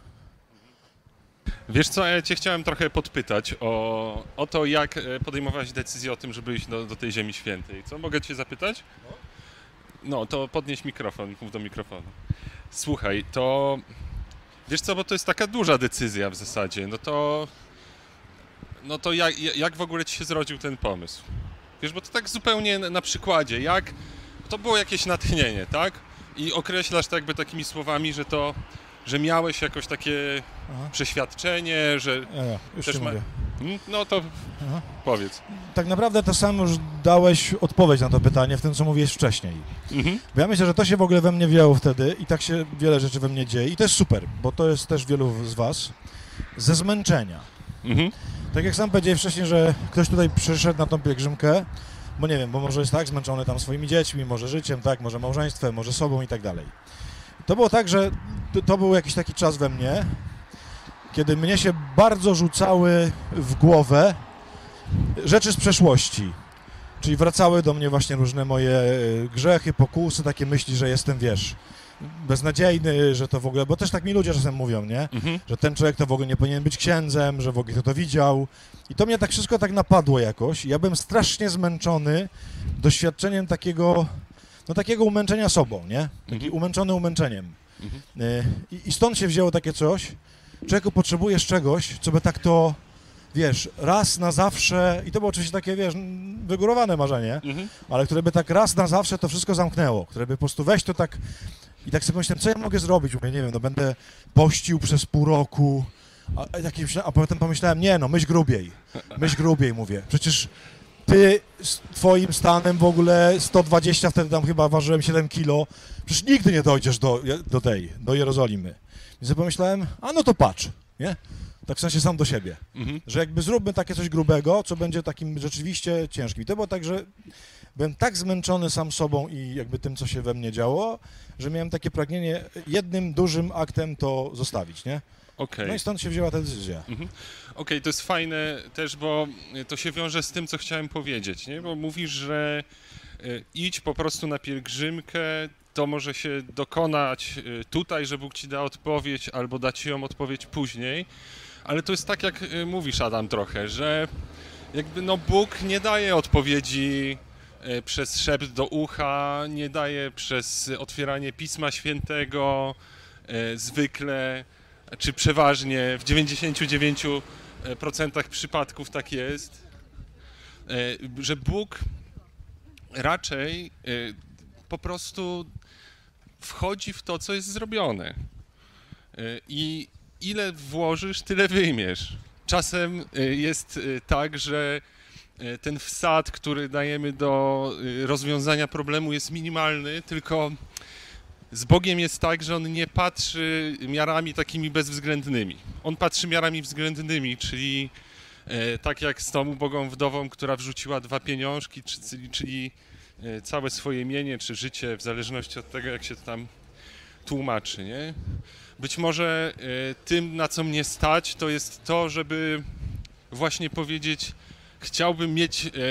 Wiesz co, ja cię chciałem trochę podpytać o, o to, jak podejmowałeś decyzję o tym, żeby iść do, do tej Ziemi Świętej. Co, mogę cię zapytać? No, to podnieś mikrofon, mów do mikrofonu. Słuchaj, to wiesz co, bo to jest taka duża decyzja w zasadzie, no to no to jak, jak w ogóle ci się zrodził ten pomysł? Wiesz, bo to tak zupełnie na przykładzie, jak to było jakieś natchnienie, tak? I określasz to jakby takimi słowami, że to, że miałeś jakoś takie Aha. przeświadczenie, że ja, ja, już też ma... mówię. No to Aha. powiedz. Tak naprawdę to sam już dałeś odpowiedź na to pytanie w tym, co mówiłeś wcześniej. Mhm. Bo ja myślę, że to się w ogóle we mnie wzięło wtedy i tak się wiele rzeczy we mnie dzieje i to jest super, bo to jest też wielu z was ze zmęczenia. Mhm. Tak jak sam powiedziałeś wcześniej, że ktoś tutaj przyszedł na tą pielgrzymkę, bo nie wiem, bo może jest tak zmęczony tam swoimi dziećmi, może życiem, tak, może małżeństwem, może sobą i tak dalej. To było tak, że to, to był jakiś taki czas we mnie, kiedy mnie się bardzo rzucały w głowę rzeczy z przeszłości. Czyli wracały do mnie właśnie różne moje grzechy, pokusy, takie myśli, że jestem, wiesz, beznadziejny, że to w ogóle, bo też tak mi ludzie czasem mówią, nie? Mhm. Że ten człowiek to w ogóle nie powinien być księdzem, że w ogóle kto to widział. I to mnie tak wszystko tak napadło jakoś. Ja byłem strasznie zmęczony doświadczeniem takiego, no takiego umęczenia sobą, nie? Taki mhm. umęczony umęczeniem. Mhm. I, I stąd się wzięło takie coś, człowieku, potrzebujesz czegoś, co by tak to, wiesz, raz na zawsze, i to było oczywiście takie, wiesz, wygórowane marzenie, mhm. ale które by tak raz na zawsze to wszystko zamknęło, które by po prostu weź to tak i tak sobie pomyślałem, co ja mogę zrobić, mówię, nie wiem, no będę pościł przez pół roku, a, a, a potem pomyślałem, nie no, myśl grubiej, myśl grubiej, mówię, przecież ty z twoim stanem w ogóle sto dwadzieścia, wtedy tam chyba ważyłem siedem kilo, przecież nigdy nie dojdziesz do, do tej, do Jerozolimy. Więc sobie pomyślałem, a no to patrz, nie? Tak w sensie sam do siebie, mhm. że jakby zróbmy takie coś grubego, co będzie takim rzeczywiście ciężkim. I to było tak, że byłem tak zmęczony sam sobą i jakby tym, co się we mnie działo, że miałem takie pragnienie jednym dużym aktem to zostawić, nie? Okay. No i stąd się wzięła ta decyzja. Mhm. Okej, okay, to jest fajne też, bo to się wiąże z tym, co chciałem powiedzieć, nie? Bo mówisz, że idź po prostu na pielgrzymkę, to może się dokonać tutaj, że Bóg ci da odpowiedź, albo da ci ją odpowiedź później, ale to jest tak, jak mówisz, Adam, trochę, że jakby no Bóg nie daje odpowiedzi przez szept do ucha, nie daje przez otwieranie Pisma Świętego zwykle, czy przeważnie w dziewięćdziesięciu dziewięciu procentach przypadków tak jest, że Bóg raczej po prostu wchodzi w to, co jest zrobione. I ile włożysz, tyle wyjmiesz. czasem y, jest y, tak, że y, ten wsad, który dajemy do y, rozwiązania problemu jest minimalny, tylko z Bogiem jest tak, że On nie patrzy miarami takimi bezwzględnymi. On patrzy miarami względnymi, czyli e, tak jak z tą ubogą wdową, która wrzuciła dwa pieniążki, czyli, czyli e, całe swoje mienie czy życie, w zależności od tego, jak się to tam tłumaczy, nie? Być może e, tym, na co mnie stać, to jest to, żeby właśnie powiedzieć, chciałbym mieć e,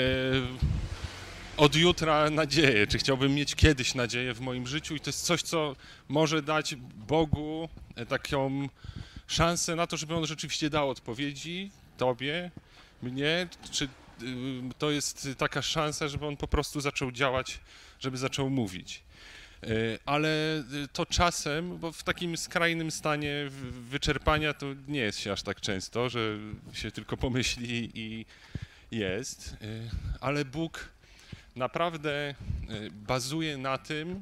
od jutra nadzieję, czy chciałbym mieć kiedyś nadzieję w moim życiu i to jest coś, co może dać Bogu taką szansę na to, żeby On rzeczywiście dał odpowiedzi Tobie, mnie, czy to jest taka szansa, żeby On po prostu zaczął działać, żeby zaczął mówić. Ale to czasem, bo w takim skrajnym stanie wyczerpania to nie jest się aż tak często, że się tylko pomyśli i jest, ale Bóg naprawdę bazuje na tym,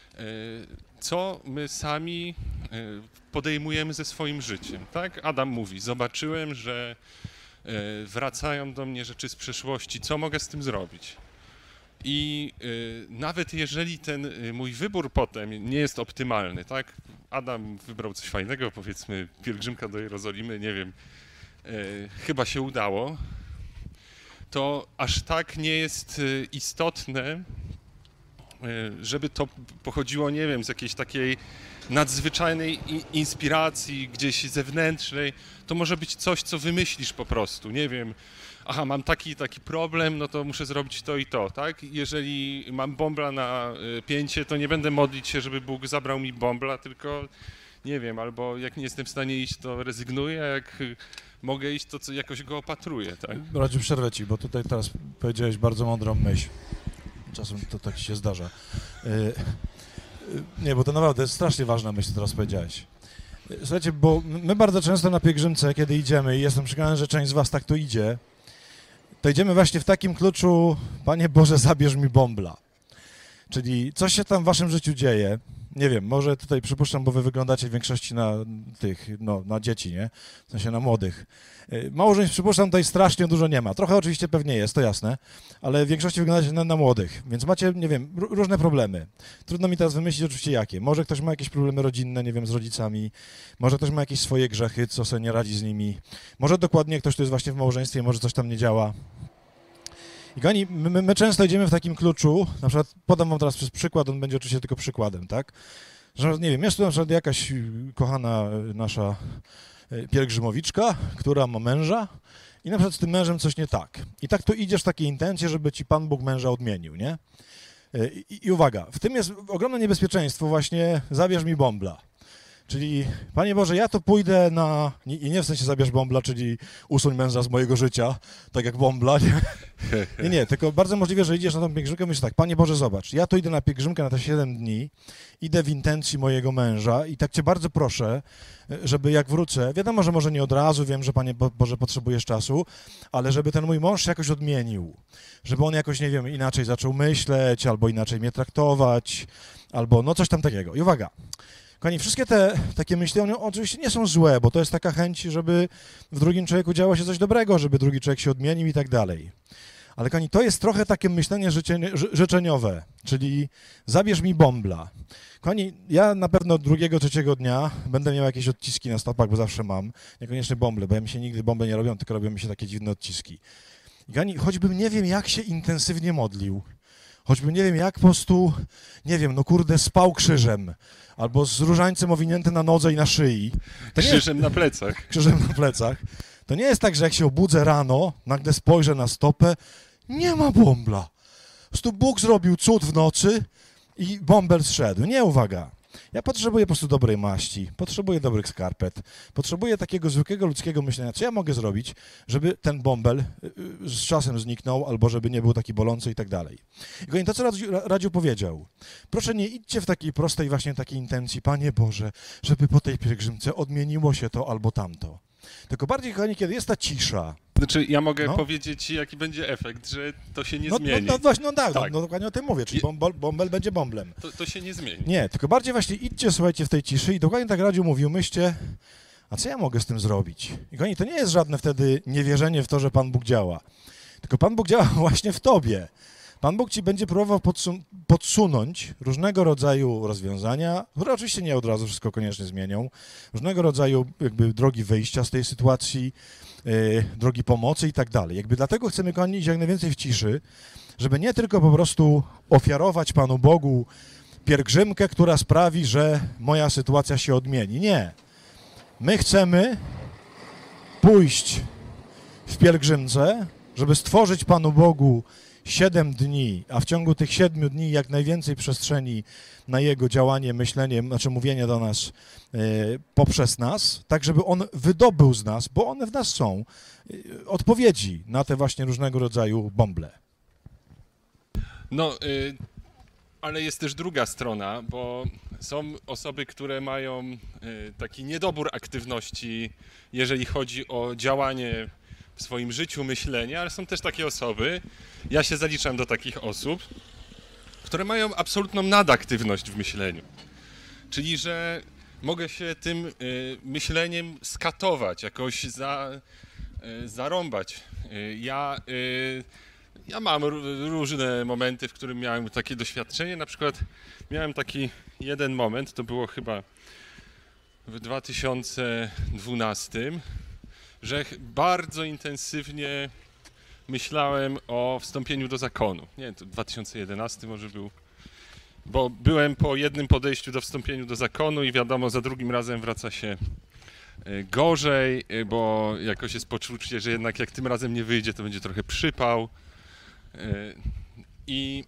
co my sami podejmujemy ze swoim życiem, tak? Adam mówi, zobaczyłem, że wracają do mnie rzeczy z przeszłości, co mogę z tym zrobić? I nawet jeżeli ten mój wybór potem nie jest optymalny, tak? Adam wybrał coś fajnego, powiedzmy pielgrzymka do Jerozolimy, nie wiem, chyba się udało, to aż tak nie jest istotne, żeby to pochodziło, nie wiem, z jakiejś takiej nadzwyczajnej inspiracji, gdzieś zewnętrznej. To może być coś, co wymyślisz po prostu, nie wiem, aha, mam taki taki problem, no to muszę zrobić to i to, tak? Jeżeli mam bąbla na pięcie, to nie będę modlić się, żeby Bóg zabrał mi bąbla, tylko nie wiem, albo jak nie jestem w stanie iść, to rezygnuję, jak mogę iść, to co, jakoś go opatruję, tak? Radziu, przerwę ci, bo tutaj teraz powiedziałeś bardzo mądrą myśl. Czasem to tak się zdarza. Yy, nie, bo to naprawdę jest strasznie ważna myśl, co teraz powiedziałeś. Słuchajcie, bo my bardzo często na pielgrzymce, kiedy idziemy, i jestem przekonany, że część z was tak tu idzie, to idziemy właśnie w takim kluczu, Panie Boże, zabierz mi bąbla. Czyli coś się tam w waszym życiu dzieje, nie wiem, może tutaj przypuszczam, bo wy wyglądacie w większości na tych, no, na dzieci, nie? W sensie na młodych. Małżeństw, przypuszczam, tutaj strasznie dużo nie ma. Trochę oczywiście pewnie jest, to jasne, ale w większości wyglądacie na, na młodych, więc macie, nie wiem, różne problemy. Trudno mi teraz wymyślić oczywiście jakie. Może ktoś ma jakieś problemy rodzinne, nie wiem, z rodzicami, może ktoś ma jakieś swoje grzechy, co sobie nie radzi z nimi, może dokładnie ktoś, kto jest właśnie w małżeństwie, może coś tam nie działa. I kochani, my, my często idziemy w takim kluczu, na przykład podam wam teraz przez przykład, on będzie oczywiście tylko przykładem, tak? Że, nie wiem, jest tu na przykład jakaś kochana nasza pielgrzymowiczka, która ma męża i na przykład z tym mężem coś nie tak. I tak tu idziesz w takiej intencji, żeby ci Pan Bóg męża odmienił, nie? I, i uwaga, w tym jest ogromne niebezpieczeństwo właśnie, zabierz mi bąbla. Czyli, Panie Boże, ja to pójdę na... I nie w sensie zabierz bąbla, czyli usuń męża z mojego życia, tak jak bąbla, nie? Nie, nie, tylko bardzo możliwe, że idziesz na tą pielgrzymkę i myślisz tak, Panie Boże, zobacz, ja to idę na pielgrzymkę na te siedem dni, idę w intencji mojego męża i tak Cię bardzo proszę, żeby jak wrócę, wiadomo, że może nie od razu, wiem, że Panie Boże, potrzebujesz czasu, ale żeby ten mój mąż się jakoś odmienił, żeby on jakoś, nie wiem, inaczej zaczął myśleć, albo inaczej mnie traktować, albo no coś tam takiego. I uwaga, kochani, wszystkie te takie myśli, one oczywiście nie są złe, bo to jest taka chęć, żeby w drugim człowieku działo się coś dobrego, żeby drugi człowiek się odmienił i tak dalej. Ale kochani, to jest trochę takie myślenie życzenie, życzeniowe, czyli zabierz mi bąbla. Kochani, ja na pewno drugiego, trzeciego dnia będę miał jakieś odciski na stopach, bo zawsze mam, niekoniecznie bąble, bo ja mi się nigdy bąble nie robią, tylko robią mi się takie dziwne odciski. I kochani, choćbym nie wiem, jak się intensywnie modlił, choćbym nie wiem, jak po prostu, nie wiem, no kurde, spał krzyżem, albo z różańcem owinięty na nodze i na szyi. To krzyżem nie, na plecach. Krzyżem na plecach. To nie jest tak, że jak się obudzę rano, nagle spojrzę na stopę, nie ma bąbla. Po prostu Bóg zrobił cud w nocy i bąbel zszedł. Nie, uwaga. Ja potrzebuję po prostu dobrej maści, potrzebuję dobrych skarpet, potrzebuję takiego zwykłego ludzkiego myślenia, co ja mogę zrobić, żeby ten bąbel z czasem zniknął, albo żeby nie był taki bolący i tak dalej. I to, co Radziu, Radziu powiedział, proszę nie idźcie w takiej prostej właśnie takiej intencji, Panie Boże, żeby po tej pielgrzymce odmieniło się to albo tamto. Tylko bardziej, kochani, kiedy jest ta cisza. Znaczy, ja mogę no. powiedzieć, jaki będzie efekt, że to się nie no, zmieni. No, no właśnie, no tak, tak. No, no dokładnie o tym mówię, czyli bąbel, bąbel będzie bąblem. To, to się nie zmieni. Nie, tylko bardziej właśnie idźcie, słuchajcie, w tej ciszy i dokładnie tak Radziu mówił, myślcie, a co ja mogę z tym zrobić? I kochani, to nie jest żadne wtedy niewierzenie w to, że Pan Bóg działa, tylko Pan Bóg działa właśnie w tobie. Pan Bóg ci będzie próbował podsun podsunąć różnego rodzaju rozwiązania, które oczywiście nie od razu wszystko koniecznie zmienią, różnego rodzaju jakby drogi wyjścia z tej sytuacji, yy, drogi pomocy i tak dalej. Jakby dlatego chcemy, kochani, iść jak najwięcej w ciszy, żeby nie tylko po prostu ofiarować Panu Bogu pielgrzymkę, która sprawi, że moja sytuacja się odmieni. Nie. My chcemy pójść w pielgrzymce, żeby stworzyć Panu Bogu siedem dni, a w ciągu tych siedmiu dni jak najwięcej przestrzeni na Jego działanie, myślenie, znaczy mówienie do nas e, poprzez nas, tak żeby On wydobył z nas, bo one w nas są, e, odpowiedzi na te właśnie różnego rodzaju bąble. No, y, ale jest też druga strona, bo są osoby, które mają y, taki niedobór aktywności, jeżeli chodzi o działanie w swoim życiu, myślenie, ale są też takie osoby, ja się zaliczam do takich osób, które mają absolutną nadaktywność w myśleniu. Czyli, że mogę się tym y, myśleniem skatować, jakoś za, y, zarąbać. Y, ja, y, ja mam r- różne momenty, w którym miałem takie doświadczenie. Na przykład miałem taki jeden moment, to było chyba w dwa tysiące dwunastym, że bardzo intensywnie myślałem o wstąpieniu do zakonu. Nie, to dwa tysiące jedenasty może był, bo byłem po jednym podejściu do wstąpienia do zakonu i wiadomo, za drugim razem wraca się gorzej, bo jakoś jest poczucie, że jednak jak tym razem nie wyjdzie, to będzie trochę przypał. I,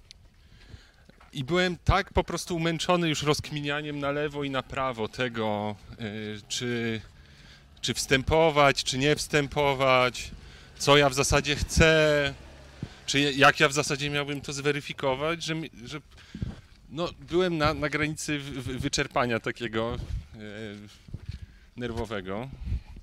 i byłem tak po prostu umęczony już rozkminianiem na lewo i na prawo tego, czy czy wstępować, czy nie wstępować, co ja w zasadzie chcę, czy jak ja w zasadzie miałbym to zweryfikować, że, że no, byłem na, na granicy wyczerpania takiego e, nerwowego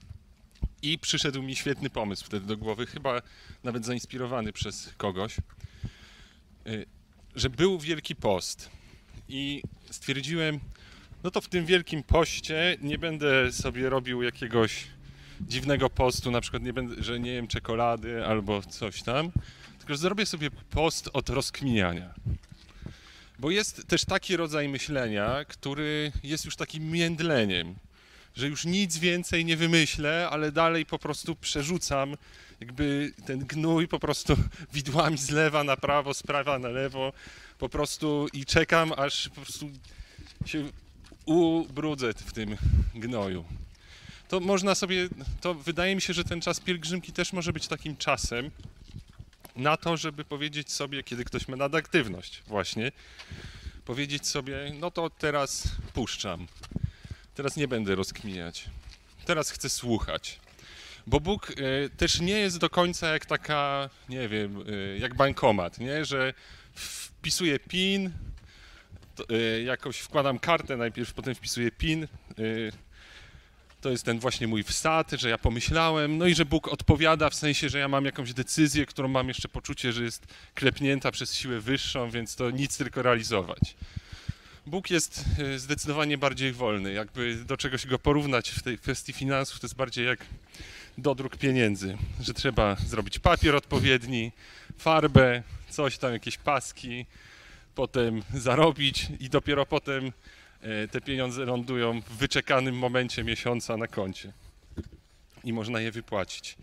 i przyszedł mi świetny pomysł wtedy do głowy, chyba nawet zainspirowany przez kogoś, e, że był Wielki Post i stwierdziłem, no to w tym Wielkim Poście nie będę sobie robił jakiegoś dziwnego postu, na przykład nie będę, że nie jem czekolady albo coś tam, tylko że zrobię sobie post od rozkminiania. Bo jest też taki rodzaj myślenia, który jest już takim międleniem, że już nic więcej nie wymyślę, ale dalej po prostu przerzucam jakby ten gnój po prostu widłami z lewa na prawo, z prawa na lewo, po prostu i czekam, aż po prostu się ubrudzę w tym gnoju. To można sobie, to wydaje mi się, że ten czas pielgrzymki też może być takim czasem na to, żeby powiedzieć sobie, kiedy ktoś ma nadaktywność właśnie, powiedzieć sobie, no to teraz puszczam, teraz nie będę rozkminiać, teraz chcę słuchać. Bo Bóg y, też nie jest do końca jak taka, nie wiem, y, jak bankomat, nie? Że wpisuję PIN, to, y, jakoś wkładam kartę najpierw, potem wpisuję PIN, y, to jest ten właśnie mój wsad, że ja pomyślałem, no i że Bóg odpowiada w sensie, że ja mam jakąś decyzję, którą mam jeszcze poczucie, że jest klepnięta przez siłę wyższą, więc to nic tylko realizować. Bóg jest zdecydowanie bardziej wolny, jakby do czegoś go porównać w tej kwestii finansów, to jest bardziej jak dodruk pieniędzy, że trzeba zrobić papier odpowiedni, farbę, coś tam, jakieś paski, potem zarobić i dopiero potem te pieniądze lądują w wyczekanym momencie miesiąca na koncie i można je wypłacić.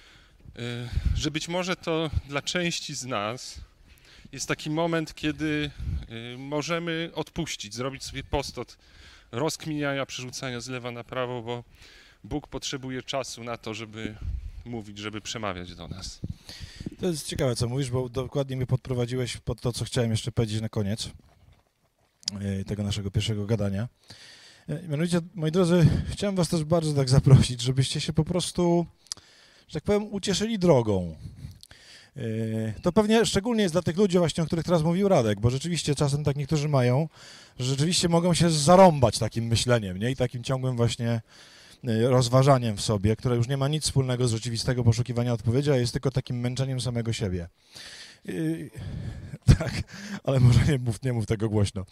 Że być może to dla części z nas jest taki moment, kiedy możemy odpuścić, zrobić sobie post od rozkminiania, przerzucania z lewa na prawo, bo Bóg potrzebuje czasu na to, żeby mówić, żeby przemawiać do nas. To jest ciekawe, co mówisz, bo dokładnie mnie podprowadziłeś pod to, co chciałem jeszcze powiedzieć na koniec tego naszego pierwszego gadania. Mianowicie, moi drodzy, chciałem was też bardzo tak zaprosić, żebyście się po prostu, że tak powiem, ucieszyli drogą. To pewnie szczególnie jest dla tych ludzi właśnie, o których teraz mówił Radek, bo rzeczywiście czasem tak niektórzy mają, że rzeczywiście mogą się zarąbać takim myśleniem, nie? I takim ciągłym właśnie rozważaniem w sobie, które już nie ma nic wspólnego z rzeczywistego poszukiwania odpowiedzi, a jest tylko takim męczeniem samego siebie. Tak, ale może nie mów, nie mów tego głośno.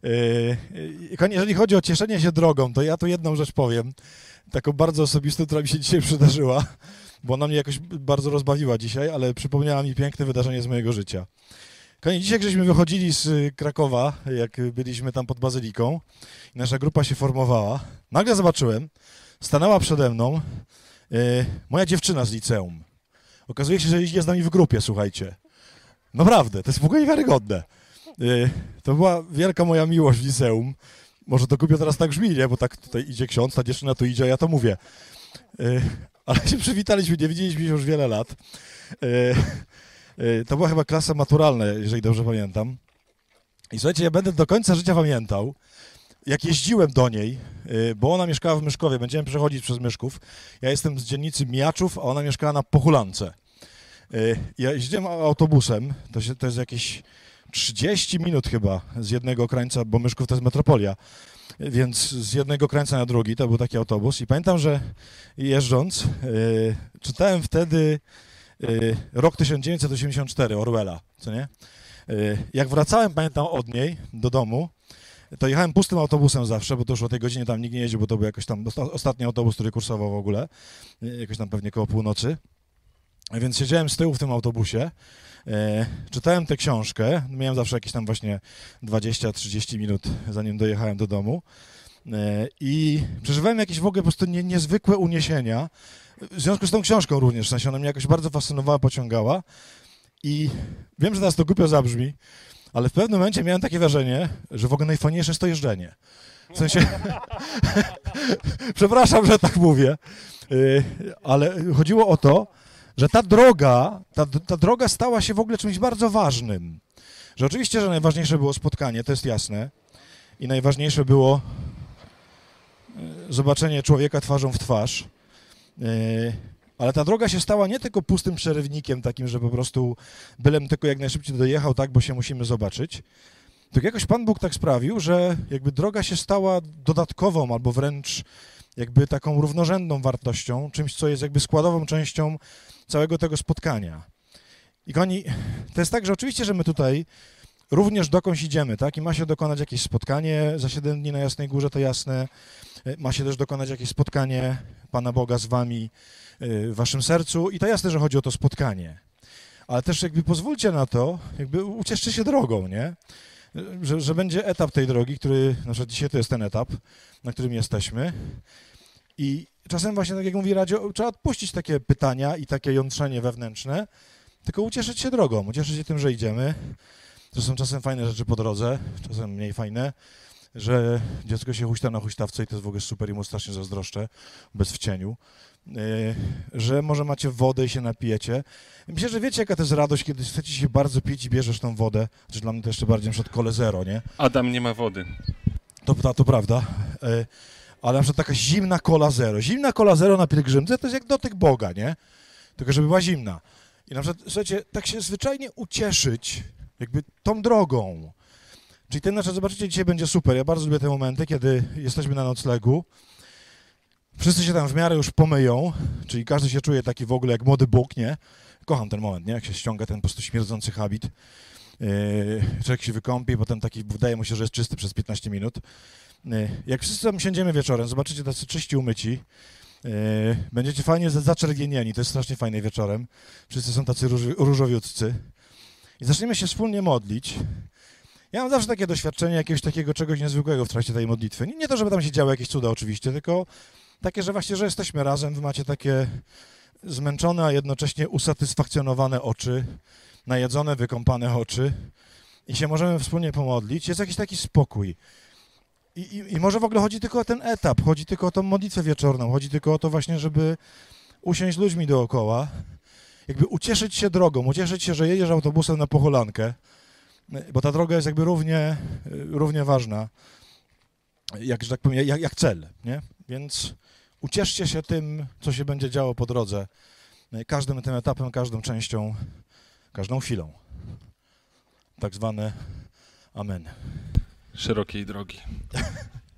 Yy, jeżeli chodzi o cieszenie się drogą, to ja tu jedną rzecz powiem, taką bardzo osobistą, która mi się dzisiaj przydarzyła, bo ona mnie jakoś bardzo rozbawiła dzisiaj, ale przypomniała mi piękne wydarzenie z mojego życia. Kochani, dzisiaj, jak żeśmy wychodzili z Krakowa, jak byliśmy tam pod Bazyliką, i nasza grupa się formowała, nagle zobaczyłem, stanęła przede mną yy, moja dziewczyna z liceum. Okazuje się, że jest z nami w grupie, słuchajcie. Naprawdę, to jest w ogóle niewiarygodne. Yy, to była wielka moja miłość w liceum. Może to głupio teraz tak brzmi, nie? Bo tak tutaj idzie ksiądz, ta dziewczyna tu idzie, a ja to mówię. Yy, ale się przywitaliśmy, nie widzieliśmy się już wiele lat. Yy, yy, to była chyba klasa maturalna, jeżeli dobrze pamiętam. I słuchajcie, ja będę do końca życia pamiętał, jak jeździłem do niej, yy, bo ona mieszkała w Myszkowie, będziemy przechodzić przez Myszków. Ja jestem z dzielnicy Mijaczów, a ona mieszkała na Pochulance. Ja jeździłem autobusem, to, się, to jest jakieś trzydzieści minut chyba z jednego krańca, bo Myszków to jest metropolia, więc z jednego krańca na drugi to był taki autobus i pamiętam, że jeżdżąc, yy, czytałem wtedy yy, rok tysiąc dziewięćset osiemdziesiąt cztery Orwella, co nie? Yy, jak wracałem, pamiętam, od niej do domu, to jechałem pustym autobusem zawsze, bo to już o tej godzinie tam nikt nie jeździł, bo to był jakoś tam ostatni autobus, który kursował w ogóle, jakoś tam pewnie koło północy. Więc siedziałem z tyłu w tym autobusie, e, czytałem tę książkę, miałem zawsze jakieś tam właśnie dwadzieścia trzydzieści minut, zanim dojechałem do domu e, i przeżywałem jakieś w ogóle po prostu nie, niezwykłe uniesienia, w związku z tą książką również, w sensie ona mnie jakoś bardzo fascynowała, pociągała i wiem, że teraz to głupio zabrzmi, ale w pewnym momencie miałem takie wrażenie, że w ogóle najfajniejsze jest to jeżdżenie. W sensie, przepraszam, że tak mówię, e, ale chodziło o to, że ta droga, ta, ta droga stała się w ogóle czymś bardzo ważnym. Że oczywiście, że najważniejsze było spotkanie, to jest jasne. I najważniejsze było zobaczenie człowieka twarzą w twarz. Ale ta droga się stała nie tylko pustym przerywnikiem takim, że po prostu bylem tylko jak najszybciej dojechał, tak, bo się musimy zobaczyć. Tylko jakoś Pan Bóg tak sprawił, że jakby droga się stała dodatkową albo wręcz jakby taką równorzędną wartością, czymś, co jest jakby składową częścią całego tego spotkania. I kochani, to jest tak, że oczywiście, że my tutaj również dokądś idziemy, tak? I ma się dokonać jakieś spotkanie za siedem dni na Jasnej Górze, to jasne. Ma się też dokonać jakieś spotkanie Pana Boga z wami w waszym sercu i to jasne, że chodzi o to spotkanie. Ale też jakby pozwólcie na to, jakby ucieszcie się drogą, nie? Że, że będzie etap tej drogi, który, na przykład dzisiaj to jest ten etap, na którym jesteśmy. I czasem właśnie, tak jak mówi Radio, trzeba odpuścić takie pytania i takie jątrzenie wewnętrzne, tylko ucieszyć się drogą, ucieszyć się tym, że idziemy, że są czasem fajne rzeczy po drodze, czasem mniej fajne, że dziecko się huśta na huśtawce i to jest w ogóle super i mu strasznie zazdroszczę, bez w cieniu, yy, że może macie wodę i się napijecie. Myślę, że wiecie, jaka to jest radość, kiedy chcecie się bardzo pić i bierzesz tą wodę, chociaż dla mnie to jeszcze bardziej na przykład Cole Zero, nie? Adam nie ma wody. To, to, to prawda. Yy, ale na przykład taka zimna Cola Zero. Zimna Cola Zero na pielgrzymce to jest jak dotyk Boga, nie? Tylko żeby była zimna. I na przykład, słuchajcie, tak się zwyczajnie ucieszyć jakby tą drogą. Czyli ten, znaczy, zobaczycie, dzisiaj będzie super. Ja bardzo lubię te momenty, kiedy jesteśmy na noclegu. Wszyscy się tam w miarę już pomyją, czyli każdy się czuje taki w ogóle jak młody Bóg, nie? Kocham ten moment, nie? Jak się ściąga ten po prostu śmierdzący habit. Yy, człowiek się wykąpi, potem taki wydaje mu się, że jest czysty przez piętnaście minut. Yy, jak wszyscy tam siądziemy wieczorem, zobaczycie tacy czyści umyci, yy, będziecie fajnie zaczerwienieni, to jest strasznie fajne wieczorem. Wszyscy są tacy róż, różowiutcy. I zaczniemy się wspólnie modlić. Ja mam zawsze takie doświadczenie jakiegoś takiego czegoś niezwykłego w trakcie tej modlitwy. Nie, nie to, żeby tam się działy jakieś cuda oczywiście, tylko takie, że właśnie, że jesteśmy razem, wy macie takie zmęczone, a jednocześnie usatysfakcjonowane oczy, najedzone, wykąpane oczy i się możemy wspólnie pomodlić. Jest jakiś taki spokój. I, i, I może w ogóle chodzi tylko o ten etap, chodzi tylko o tą modlitwę wieczorną, chodzi tylko o to właśnie, żeby usiąść z ludźmi dookoła, jakby ucieszyć się drogą, ucieszyć się, że jedziesz autobusem na Pochulankę, bo ta droga jest jakby równie, równie ważna, jak, że tak powiem, jak, jak cel, nie? Więc ucieszcie się tym, co się będzie działo po drodze, każdym tym etapem, każdą częścią, każdą chwilą. Tak zwane amen. Szerokiej drogi.